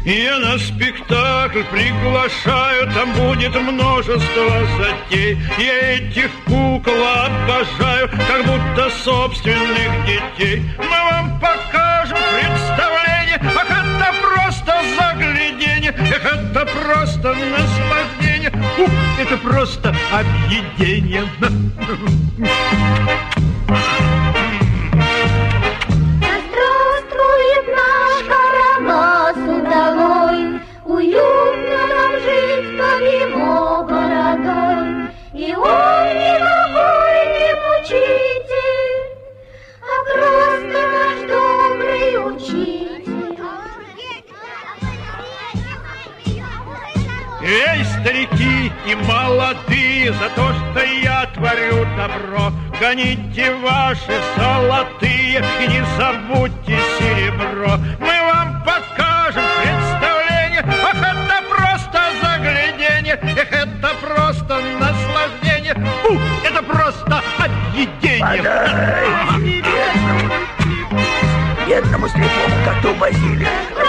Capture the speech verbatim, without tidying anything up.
Я на спектакль приглашаю, там будет множество затей. Я этих кукол обожаю, как будто собственных детей. Мы вам покажем представление, ах, это просто загляденье, эх, это просто наслаждение, ух, это просто объедение. Здравствует наш Карабас удалой, уютно нам жить под его бородой. И он никакой не мучитель, а просто наш добрый учитель. Эй, старики и молодые, за то, что я творю добро, гоните ваши золотые и не забудьте серебро. Мы вам покажем представление, ах, это просто загляденье, эх, это просто наслаждение, фу, это просто объедение. Подай! Бедному, бедному слепому коту Базилию.